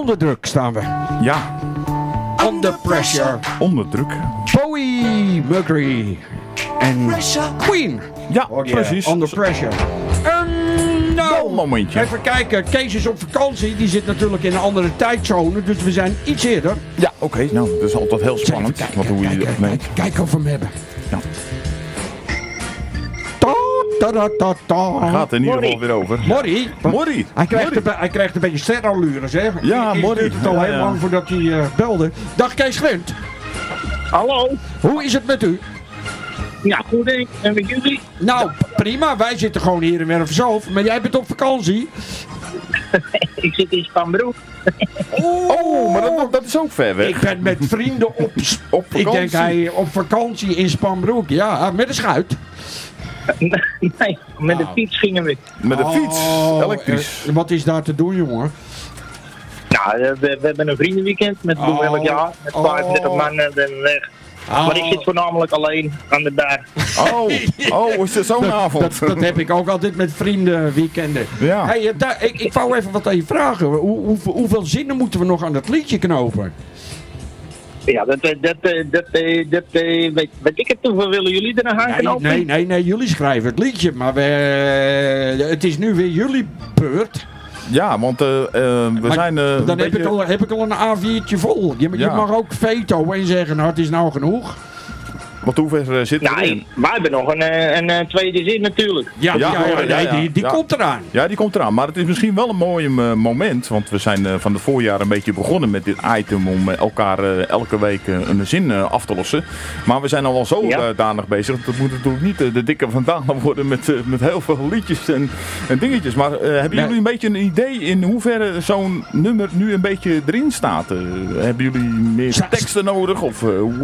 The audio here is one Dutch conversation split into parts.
Onder druk staan we. Ja. Under pressure. Onder druk. Bowie, Mercury en Queen. Ja, precies. Under pressure. Nou, een momentje. Even kijken. Kees is op vakantie. Die zit natuurlijk in een andere tijdzone. Dus we zijn iets eerder. Ja, oké. Nou, dat is altijd heel spannend. Kijk of we hem hebben. Ja. Hij gaat er in ieder geval weer over. Morrie. Hij krijgt een beetje sterallures, hè? Ja, Morrie. Het duurt het al heel lang voordat hij belde. Dag Kees Grint. Hallo. Hoe is het met u? Ja, goed denk ik. En met jullie? Nou, prima. Wij zitten gewoon hier in Wervershoofd. Maar jij bent op vakantie. Ik zit in Spanbroek. Oh, maar dat is ook ver weg. Ik ben met vrienden op vakantie. Ik denk hij op vakantie in Spanbroek. Ja, met een schuit. Nee, met de fiets gingen we. Met de fiets? Elektrisch. Wat is daar te doen, jongen? Nou, we hebben een vriendenweekend met doen elk jaar. Met 35 mannen en weg. Maar ik zit voornamelijk alleen aan de berg. Is het zo'n avond? Dat heb ik ook altijd met vriendenweekenden. Ja. Hey, ik wou even wat aan je vragen. Hoeveel zinnen moeten we nog aan dat liedje knopen? Ja, dat weet ik het. Hoeveel willen jullie er aan knopen? Nee, jullie schrijven het liedje. Maar het is nu weer jullie beurt. Ja, want we zijn... dan heb ik al een A4'tje vol. Je mag ook veto en zeggen, nou het is nou genoeg. Want hoeveel zit erin? Nee, wij hebben nog een tweede zin natuurlijk. Die komt eraan. Ja, die komt eraan. Maar het is misschien wel een mooi moment. Want we zijn van het voorjaar een beetje begonnen met dit item om elkaar elke week een zin af te lossen. Maar we zijn al wel zo danig bezig. Dat moet natuurlijk niet de dikke Van Dalen worden met heel veel liedjes en dingetjes. Maar hebben jullie een beetje een idee in hoeverre zo'n nummer nu een beetje erin staat? Hebben jullie meer teksten nodig? Of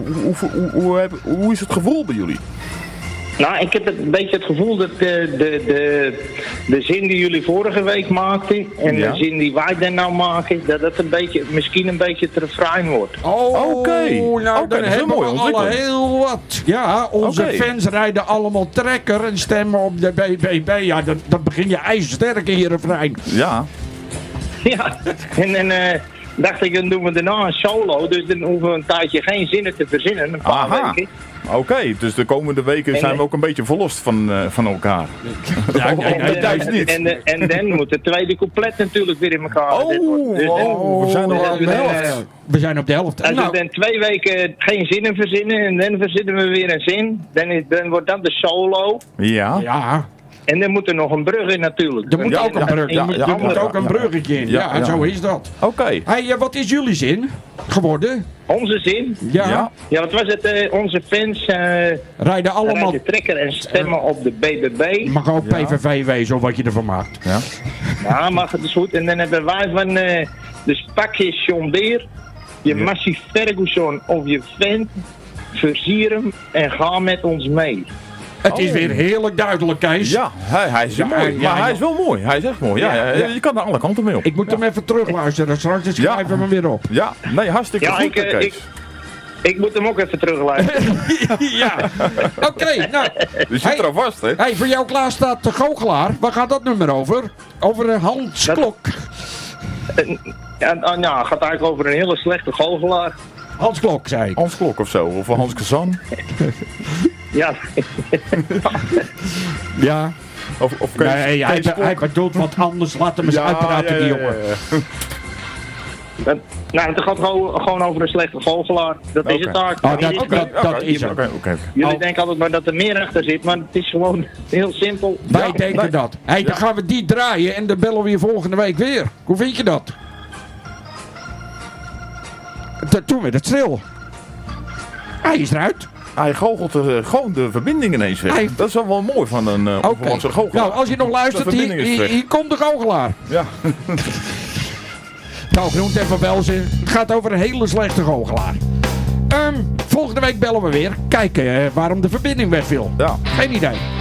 hoe is het gevoel bij jullie? Nou, ik heb een beetje het gevoel dat de zin die jullie vorige week maakten en de zin die wij dan nou maken, dat het misschien een beetje het refrein wordt. Oké. Nou, dan hebben we al heel wat. Ja, onze fans rijden allemaal trekker en stemmen op de BBB. Ja, dan begin je ijzersterk in je refrein. Ja. Ja, en dacht ik, dan doen we daarna een solo, dus dan hoeven we een tijdje geen zinnen te verzinnen, een paar weken. Oké, dus de komende weken zijn we ook een beetje verlost van elkaar. Nee, thuis niet. En dan moet het tweede couplet natuurlijk weer in elkaar. We zijn al op de helft. We zijn op de helft. Als we dan 2 weken geen zinnen verzinnen en dan verzinnen we weer een zin, dan wordt dat de solo. Ja. En dan moet er nog een brug in natuurlijk. Er moet ook een brug. Er moet ook een bruggetje in. Ja, zo is dat. Oké. Hey, wat is jullie zin geworden? Onze zin? Ja, wat was het? Onze fans rijden allemaal trekker en stemmen op de BBB. Mag ook PVV wezen of wat je ervan maakt. Ja, mag het is goed. En dan hebben wij van de spakjes John Deere, je Massey Ferguson of je fan, versier hem en ga met ons mee. Het is weer heerlijk duidelijk, Kees. Ja, hij is mooi. Maar hij is wel mooi. Hij is echt mooi. Ja. Je kan er alle kanten mee op. Ik moet hem even terugluisteren. Straks schrijven we hem weer op. Ja, nee, hartstikke goed, Kees. Ik moet hem ook even terugluisteren. Oké, nou. Je zit er al vast, hè? Hey, voor jou klaar staat de goochelaar. Waar gaat dat nummer over? Over Hans Klok. Het gaat eigenlijk over een hele slechte goochelaar. Hans Klok, zei ik. Hans Klok of zo. Of Hans Kazan. Ja. Ja. Of nee, hij bedoelt wat anders. Laat hem eens uitpraten, die jongen. Nou, het gaat gewoon over een slechte goochelaar. Dat is het daar. Dat is het. Jullie denken altijd maar dat er meer achter zit, maar het is gewoon heel simpel. Wij denken dat. Hey, dan gaan we die draaien en dan bellen we je volgende week weer. Hoe vind je dat? Toen werd het stil. Hij is eruit. Hij goochelt gewoon de verbinding ineens weg. Dat is wel mooi van een goochelaar. Nou, als je nog luistert, hier komt de goochelaar. Ja. Nou, genoemd even Welzen. Het gaat over een hele slechte goochelaar. Volgende week bellen we weer. Kijken waarom de verbinding wegviel. Ja. Geen idee.